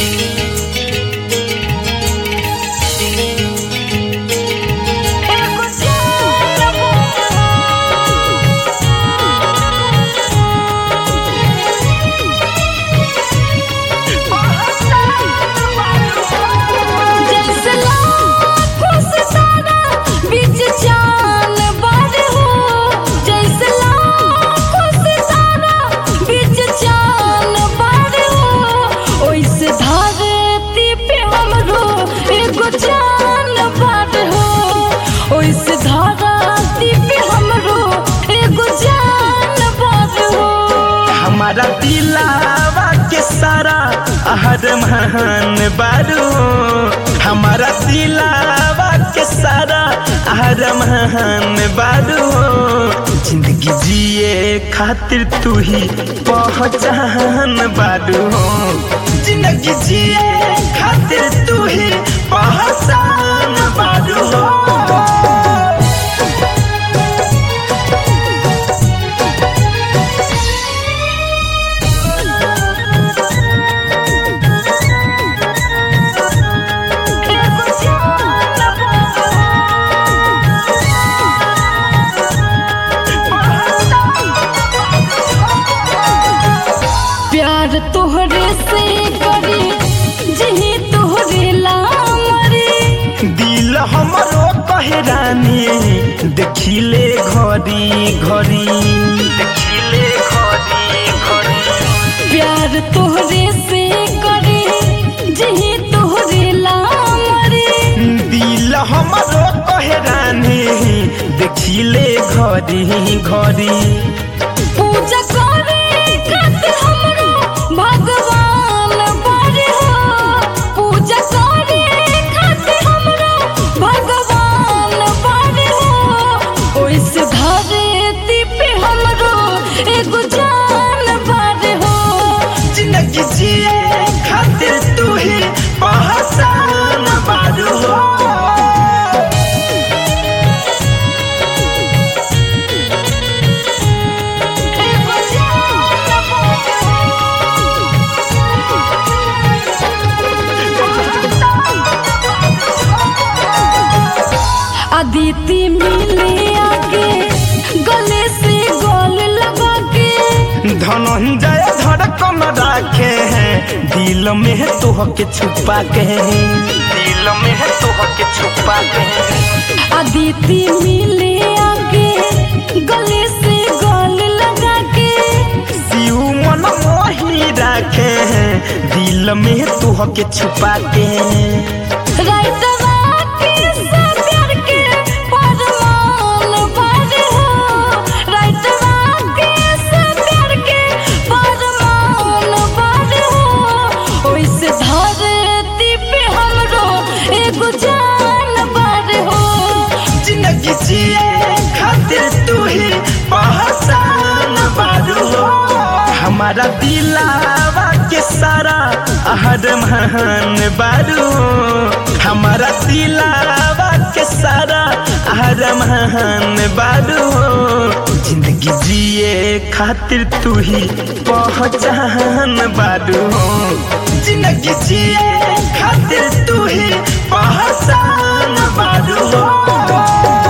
हमारा दिलावा के सारा आहर महान बारू, हमारा दिलावा के सारा आहर महान बारू। जिंदगी जिए खातिर तू ही पहचान बारू, जिंदगी जिए खातिर तू ही पहचान बारू। प्यार तोहरे से करी जही तोहरे लामरे, दिल हमरो कहे रानी देखिले घड़ी घड़ी, देखिले घड़ी घड़ी। प्यार तोहरे से करी जही तोहरे लामरे, दिल हमरो कहे रानी देखिले घड़ी घड़ी। पूजा करे खातिर हमरो भगवान बारे हो, पूजा करे खातिर हमरो भगवान बारे हो। ओइसे धरती पे हमरो एगो जान बारे हो, जिंदगी जिए खातिर तू ही पहचान बारू हो। अदिति मिले आके गले से गल लगा के, धनंजय धड़कन राखे हैं दिल में तोह के छुपा के, दिल में तोह के छुपा के। अदिति मिले आके गले से गल लगा के, शिव मन मोही राखे हैं दिल में तोह के छुपा के। राइतवा के सब प्यार के परमान बारे हो, राइतवा के सब प्यार के परमान बारे हो। ओइसे धरती पे हमरो एगो जान बारे हो, जिंदगी जिए खातिर तू ही पहचान बारू हो। हमारा दिलावा के सारा आहर महान बारू, हमारा दिलावा के सारा आहर महान बारू। जिंदगी जिए खातिर तू ही पहचान बारू, जिंदगी जिए खातिर तू ही पहचान बारू।